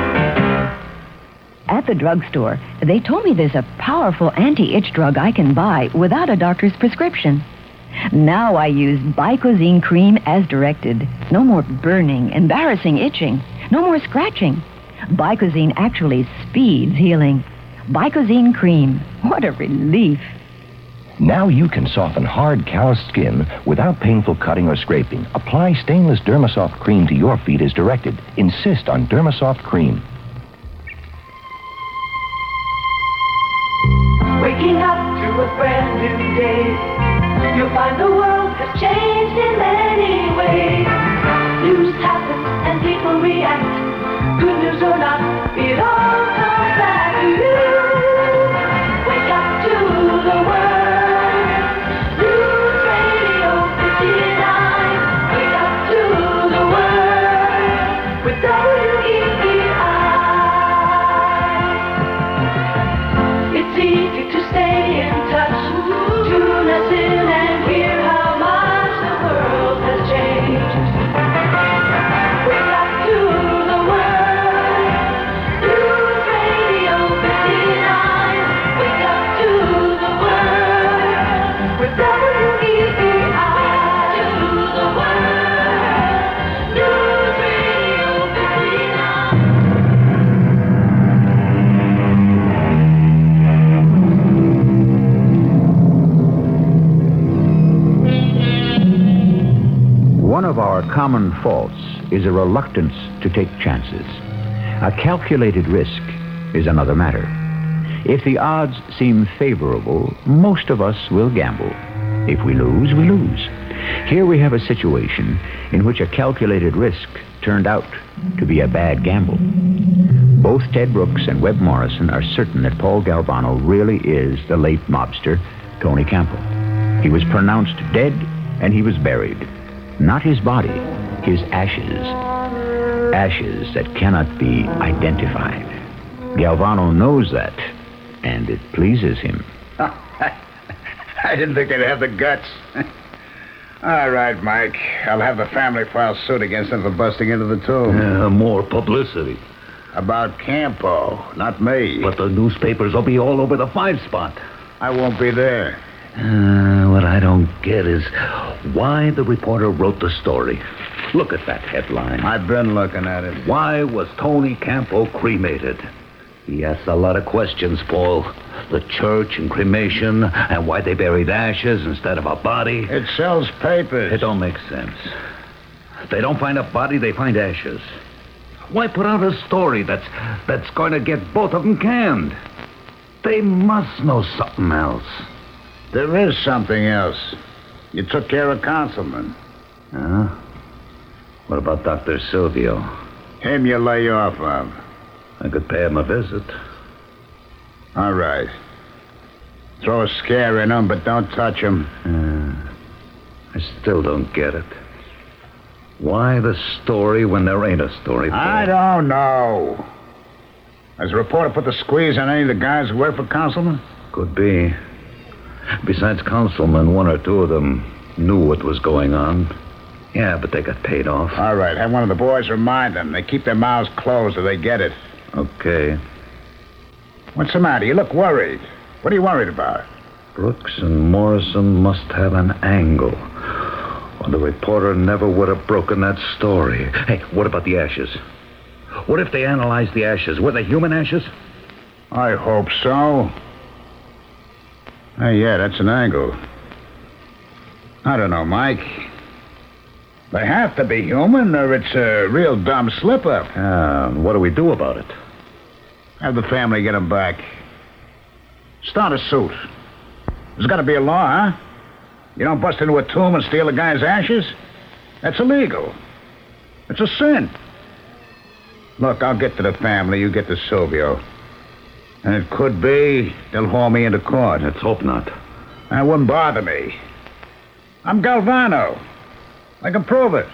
At the drugstore, they told me there's a powerful anti-itch drug I can buy without a doctor's prescription. Now I use Bicozine cream as directed. No more burning, embarrassing itching. No more scratching. Bicozine actually speeds healing. Bicozine cream. What a relief. Now you can soften hard, calloused skin without painful cutting or scraping. Apply stainless Dermasoft cream to your feet as directed. Insist on Dermasoft cream. Waking up to a brand new day, you'll find the world has changed in many ways. News happens and people react. One of our common faults is a reluctance to take chances. A calculated risk is another matter. If the odds seem favorable, most of us will gamble. If we lose, we lose. Here we have a situation in which a calculated risk turned out to be a bad gamble. Both Ted Brooks and Webb Morrison are certain that Paul Galvano really is the late mobster, Tony Campo. He was pronounced dead, and he was buried. Not his body, his ashes. Ashes that cannot be identified. Galvano knows that, and it pleases him. I didn't think they'd have the guts. All right, Mike. I'll have the family file suit against them for busting into the tomb. Uh, more publicity. About Campo, not me. But the newspapers will be all over the five spot. I won't be there. Uh, what I don't get is why the reporter wrote the story. Look at that headline. I've been looking at it. Why was Tony Campo cremated? He asks a lot of questions, Paul. The church and cremation, and why they buried ashes instead of a body. It sells papers. It don't make sense. They don't find a body, they find ashes. Why put out a story that's that's going to get both of them canned? They must know something else. There is something else. You took care of Councilman. Huh? What about Doctor Silvio? Him you lay off of. I could pay him a visit. All right. Throw a scare in him, but don't touch him. Uh, I still don't get it. Why the story when there ain't a story, Paul? I don't know. Has the reporter put the squeeze on any of the guys who work for Councilman? Could be. Besides Councilman, one or two of them knew what was going on. Yeah, but they got paid off. All right, have one of the boys remind them. They keep their mouths closed till they get it. Okay. What's the matter? You look worried. What are you worried about? Brooks and Morrison must have an angle. Or the reporter never would have broken that story. Hey, what about the ashes? What if they analyzed the ashes? Were they human ashes? I hope so. Hey, yeah, that's an angle. I don't know, Mike. They have to be human, or it's a real dumb slip-up. Ah, what do we do about it? Have the family get them back. Start a suit. There's got to be a law, huh? You don't bust into a tomb and steal a guy's ashes? That's illegal. It's a sin. Look, I'll get to the family. You get to Silvio. And it could be they'll haul me into court. Let's hope not. That wouldn't bother me. I'm Galvano. I can prove it.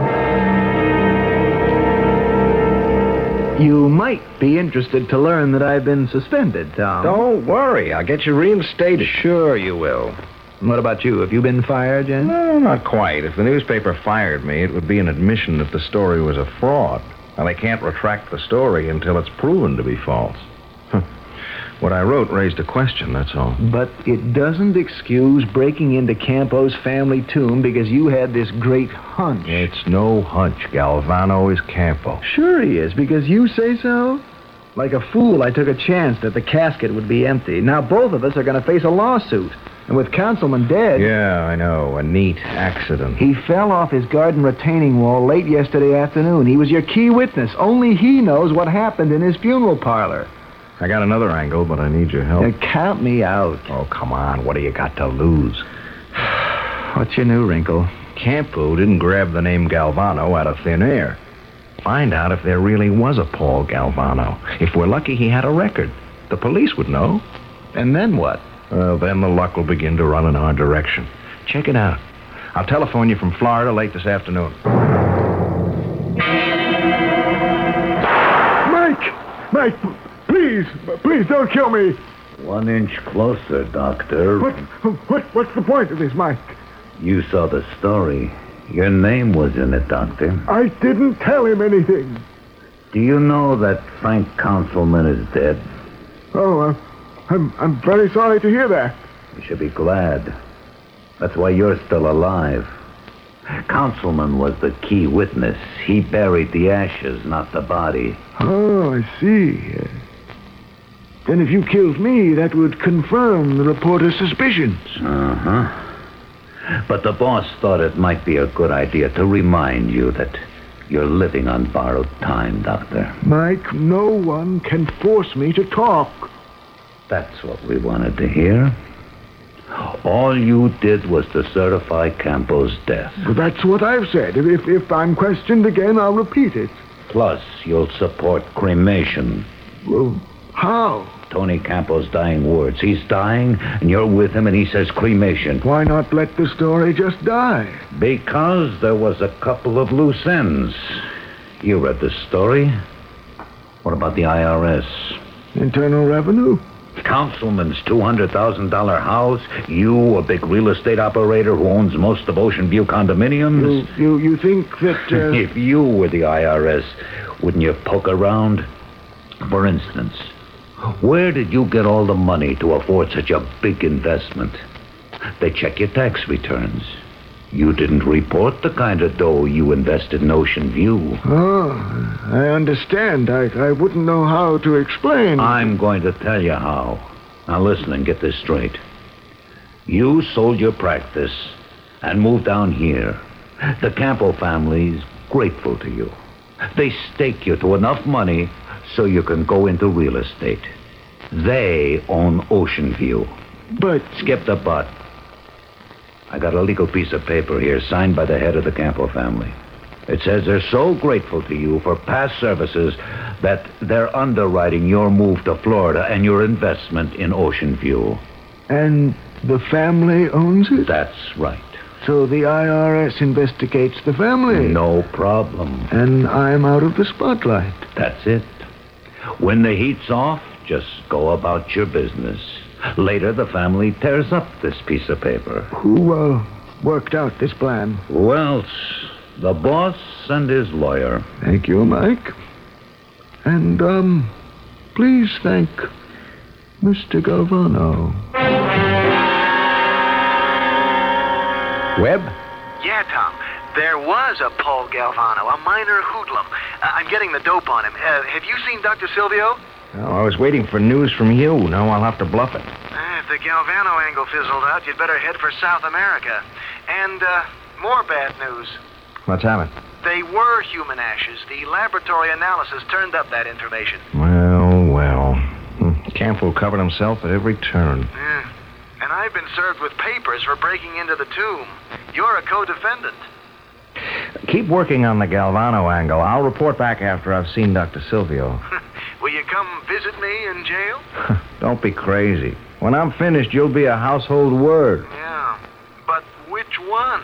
You might be interested to learn that I've been suspended, Tom. Don't worry. I'll get you reinstated. Sure you will. And what about you? Have you been fired yet? No, not quite. If the newspaper fired me, it would be an admission that the story was a fraud. Now, they can't retract the story until it's proven to be false. What I wrote raised a question, that's all. But it doesn't excuse breaking into Campo's family tomb because you had this great hunch. It's no hunch. Galvano is Campo. Sure he is, because you say so. Like a fool, I took a chance that the casket would be empty. Now both of us are going to face a lawsuit. And with Councilman dead... Yeah, I know. A neat accident. He fell off his garden retaining wall late yesterday afternoon. He was your key witness. Only he knows what happened in his funeral parlor. I got another angle, but I need your help. Now, count me out. Oh, come on. What do you got to lose? What's your new wrinkle? Campo didn't grab the name Galvano out of thin air. Find out if there really was a Paul Galvano. If we're lucky, he had a record. The police would know. And then what? Well, then the luck will begin to run in our direction. Check it out. I'll telephone you from Florida late this afternoon. Mike! Mike! Please, please don't kill me. One inch closer, Doctor. What, what, what's the point of this, Mike? You saw the story. Your name was in it, Doctor. I didn't tell him anything. Do you know that Frank Councilman is dead? Oh, uh, I'm, I'm very sorry to hear that. You should be glad. That's why you're still alive. Councilman was the key witness. He buried the ashes, not the body. Oh, I see. Uh, then if you killed me, that would confirm the reporter's suspicions. Uh-huh. But the boss thought it might be a good idea to remind you that you're living on borrowed time, Doctor. Mike, no one can force me to talk. That's what we wanted to hear. All you did was to certify Campo's death. But that's what I've said. If, if I'm questioned again, I'll repeat it. Plus, you'll support cremation. Well, how? Tony Campo's dying words. He's dying, and you're with him, and he says cremation. Why not let the story just die? Because there was a couple of loose ends. You read the story. What about the I R S? Internal Revenue? Councilman's two hundred thousand dollars house. You, a big real estate operator who owns most of Ocean View condominiums. You, you, you think that... Uh... If you were the I R S, wouldn't you poke around? For instance, where did you get all the money to afford such a big investment? They check your tax returns. You didn't report the kind of dough you invested in Ocean View. Oh, I understand. I, I wouldn't know how to explain. I'm going to tell you how. Now listen and get this straight. You sold your practice and moved down here. The Campo family's grateful to you. They stake you to enough money so you can go into real estate. They own Ocean View. But... Skip the but. I got a legal piece of paper here signed by the head of the Campo family. It says they're so grateful to you for past services that they're underwriting your move to Florida and your investment in Ocean View. And the family owns it? That's right. So the I R S investigates the family? No problem. And I'm out of the spotlight? That's it. When the heat's off, just go about your business. Later, the family tears up this piece of paper. Who, uh, worked out this plan? Who else? The boss and his lawyer. Thank you, Mike. And, um, please thank Mister Galvano. Webb? Yeah, Tom. There was a Paul Galvano, a minor hoodlum. Uh, I'm getting the dope on him. Uh, have you seen Doctor Silvio? Oh, I was waiting for news from you. Now I'll have to bluff it. Uh, if the Galvano angle fizzled out, you'd better head for South America. And, uh, more bad news. What's happened? They were human ashes. The laboratory analysis turned up that information. Well, well. Campo covered himself at every turn. Yeah. And I've been served with papers for breaking into the tomb. You're a co-defendant. Keep working on the Galvano angle. I'll report back after I've seen Doctor Silvio. Will you come visit me in jail? Don't be crazy. When I'm finished, you'll be a household word. Yeah, but which one?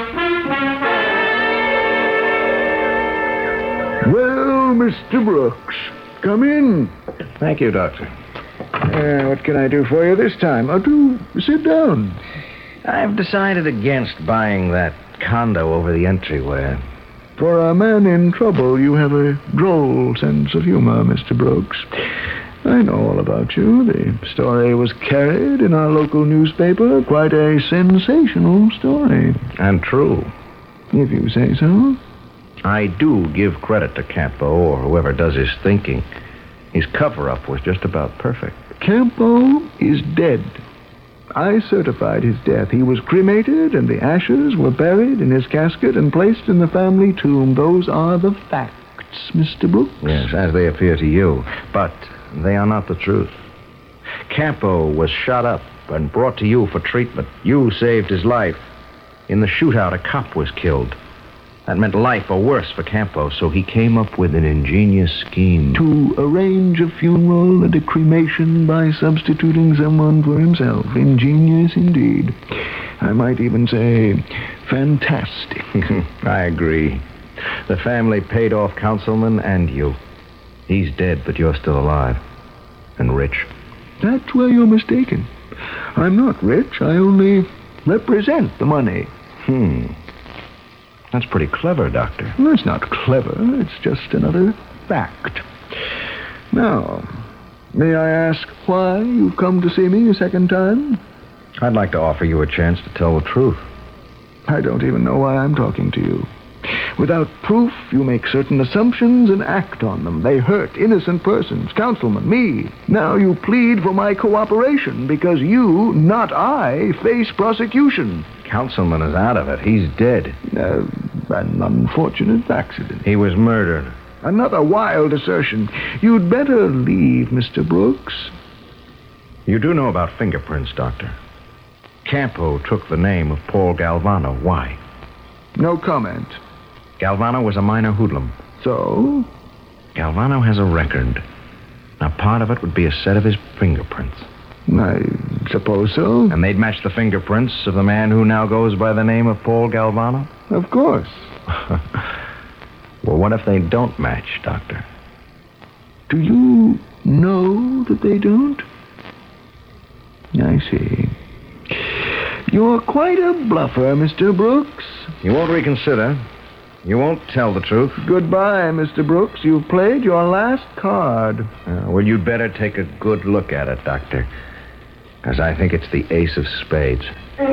Well, Mister Brooks, come in. Thank you, Doctor. Uh, what can I do for you this time? Oh, do sit down. I've decided against buying that condo over the entryway. For a man in trouble, you have a droll sense of humor, Mister Brooks. I know all about you. The story was carried in our local newspaper. Quite a sensational story. And true. If you say so. I do give credit to Campo, or whoever does his thinking. His cover-up was just about perfect. Campo is dead. I certified his death. He was cremated, and the ashes were buried in his casket and placed in the family tomb. Those are the facts, Mister Brooks. Yes, as they appear to you. But they are not the truth. Campo was shot up and brought to you for treatment. You saved his life. In the shootout, a cop was killed. That meant life or worse for Campo, so he came up with an ingenious scheme. To arrange a funeral and a cremation by substituting someone for himself. Ingenious indeed. I might even say fantastic. I agree. The family paid off Councilman and you. He's dead, but you're still alive. And rich. That's where you're mistaken. I'm not rich. I only represent the money. Hmm. That's pretty clever, Doctor. Well, it's not clever. It's just another fact. Now, may I ask why you've come to see me a second time? I'd like to offer you a chance to tell the truth. I don't even know why I'm talking to you. Without proof, you make certain assumptions and act on them. They hurt innocent persons, Councilman, me. Now you plead for my cooperation because you, not I, face prosecution. councilman is out of it. He's dead. Uh, an unfortunate accident. He was murdered. Another wild assertion. You'd better leave, Mister Brooks. You do know about fingerprints, Doctor. Campo took the name of Paul Galvano. Why? No comment. Galvano was a minor hoodlum. So? Galvano has a record. Now, part of it would be a set of his fingerprints. I suppose so. And they'd match the fingerprints of the man who now goes by the name of Paul Galvano? Of course. Well, what if they don't match, Doctor? Do you know that they don't? I see. You're quite a bluffer, Mister Brooks. You won't reconsider. You won't tell the truth. Goodbye, Mister Brooks. You've played your last card. Uh, well, you'd better take a good look at it, Doctor. Because I think it's the ace of spades.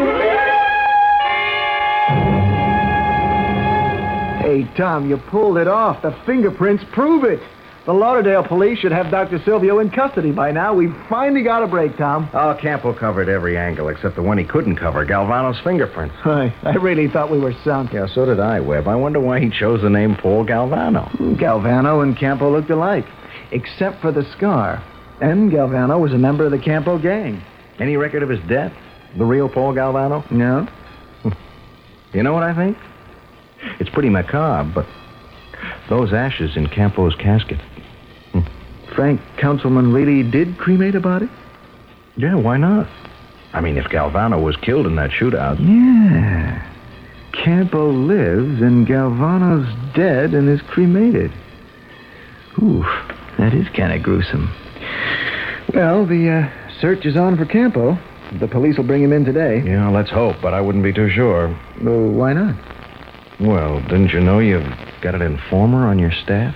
Hey, Tom, you pulled it off. The fingerprints prove it. The Lauderdale police should have Doctor Silvio in custody by now. We've finally got a break, Tom. Oh, Campo covered every angle except the one he couldn't cover, Galvano's fingerprints. I, I really thought we were sunk. Yeah, so did I, Webb. I wonder why he chose the name Paul Galvano. Galvano and Campo looked alike, except for the scar. And Galvano was a member of the Campo gang. Any record of his death? The real Paul Galvano? No. You know what I think? It's pretty macabre, but those ashes in Campo's casket. Frank Councilman really did cremate a body? Yeah, why not? I mean, if Galvano was killed in that shootout. Yeah. Campo lives and Galvano's dead and is cremated. Ooh, that is kind of gruesome. Well, the uh, search is on for Campo. The police will bring him in today. Yeah, let's hope, but I wouldn't be too sure. Well, why not? Well, didn't you know you've got an informer on your staff?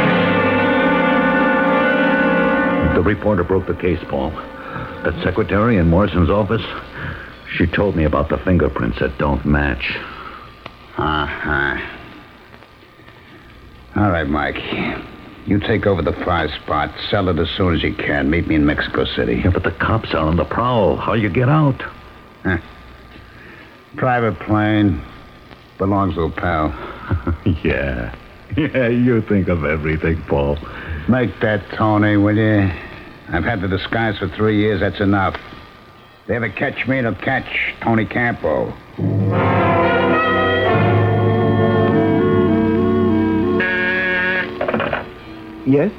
The reporter broke the case, Paul. That secretary in Morrison's office, she told me about the fingerprints that don't match. Uh-huh. All right, Mike. You take over the five spot. Sell it as soon as you can. Meet me in Mexico City. Yeah, but the cops are on the prowl. How you get out? Huh. Private plane. Belongs to a pal. Yeah. Yeah, you think of everything, Paul. Make that, Tony, will you? I've had the disguise for three years. That's enough. If they ever catch me, they'll catch Tony Campo. Yes?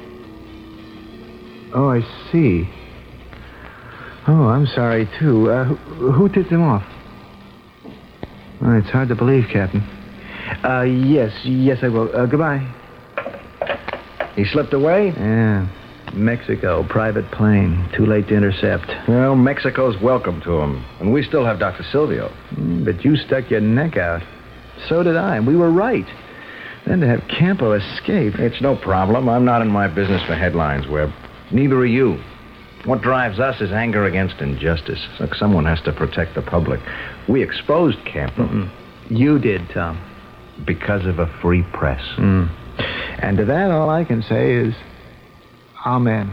Oh, I see. Oh, I'm sorry, too. Uh, who, who tipped him off? Oh, it's hard to believe, Captain. Uh, yes, yes, I will. Uh, goodbye. He slipped away? Yeah. Mexico, private plane. Too late to intercept. Well, Mexico's welcome to him. And we still have Doctor Silvio. Mm, but you stuck your neck out. So did I, and we were right. Then to have Campo escape. It's no problem. I'm not in my business for headlines, Webb. Neither are you. What drives us is anger against injustice. Like someone has to protect the public. We exposed Campo. Mm-mm. You did, Tom. Because of a free press. Mm. And to that, all I can say is, Amen.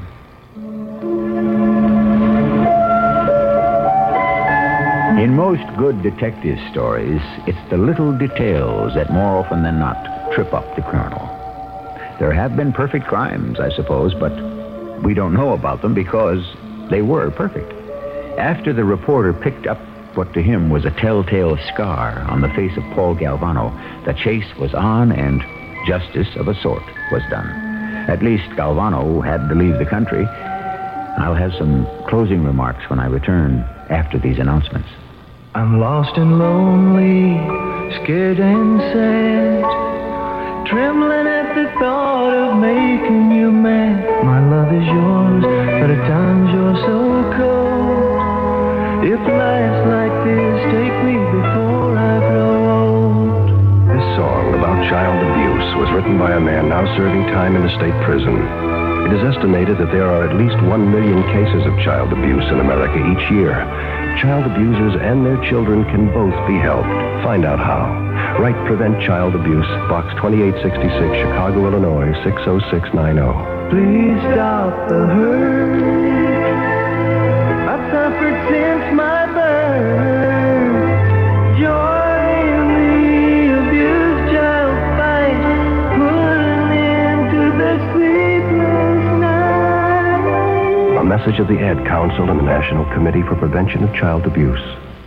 In most good detective stories, it's the little details that more often than not trip up the criminal. There have been perfect crimes, I suppose, but we don't know about them because they were perfect. After the reporter picked up what to him was a telltale scar on the face of Paul Galvano, the chase was on and justice of a sort was done. At least Galvano had to leave the country. I'll have some closing remarks when I return after these announcements. I'm lost and lonely, scared and sad, trembling at the thought of making you mad. My love is yours, but at times you're so cold. If life's like this, take me before I grow old. This song about child abuse was written by a man now serving time in a state prison. It is estimated that there are at least one million cases of child abuse in America each year. Child abusers and their children can both be helped. Find out how. Write Prevent Child Abuse, Box twenty-eight sixty-six, Chicago, Illinois, six oh six nine oh. Please stop the hurt I've suffered since my birth. message of the Ad Council and the National Committee for Prevention of Child Abuse.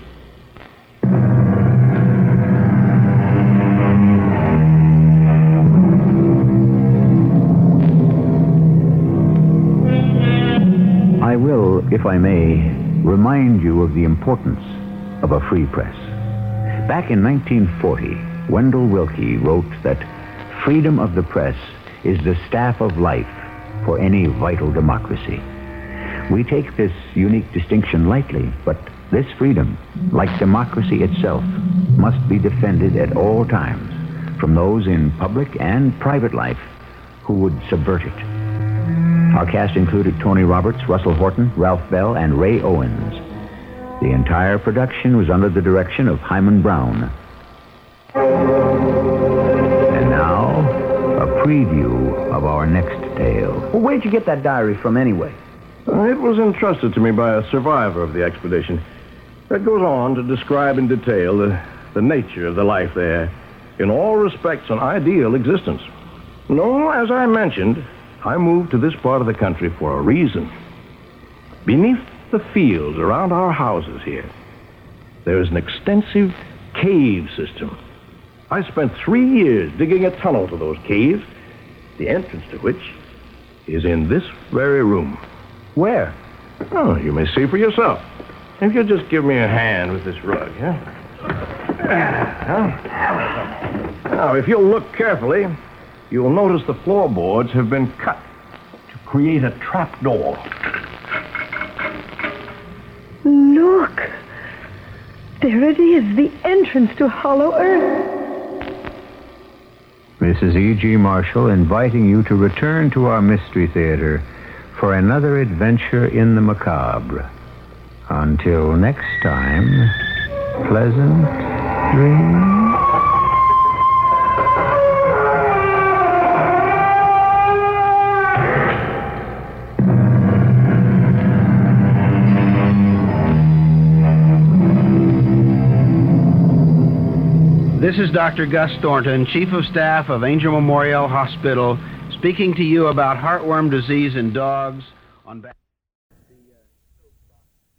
I will, if I may, remind you of the importance of a free press. Back in nineteen forty, Wendell Willkie wrote that freedom of the press is the staff of life for any vital democracy. We take this unique distinction lightly, but this freedom, like democracy itself, must be defended at all times from those in public and private life who would subvert it. Our cast included Tony Roberts, Russell Horton, Ralph Bell, and Ray Owens. The entire production was under the direction of Hyman Brown. And now, a preview of our next tale. Well, where'd you get that diary from anyway? Uh, it was entrusted to me by a survivor of the expedition. It goes on to describe in detail the, the nature of the life there. In all respects, an ideal existence. No, as I mentioned, I moved to this part of the country for a reason. Beneath the fields around our houses here, there is an extensive cave system. I spent three years digging a tunnel to those caves, the entrance to which is in this very room. Where? Oh, you may see for yourself. If you'll just give me a hand with this rug, huh? Now, if you'll look carefully, you'll notice the floorboards have been cut to create a trapdoor. Look! There it is, the entrance to Hollow Earth. Missus E G. Marshall inviting you to return to our Mystery Theater for another adventure in the macabre. Until next time, pleasant dreams. This is Doctor Gus Thornton, Chief of Staff of Angel Memorial Hospital, speaking to you about heartworm disease in dogs on...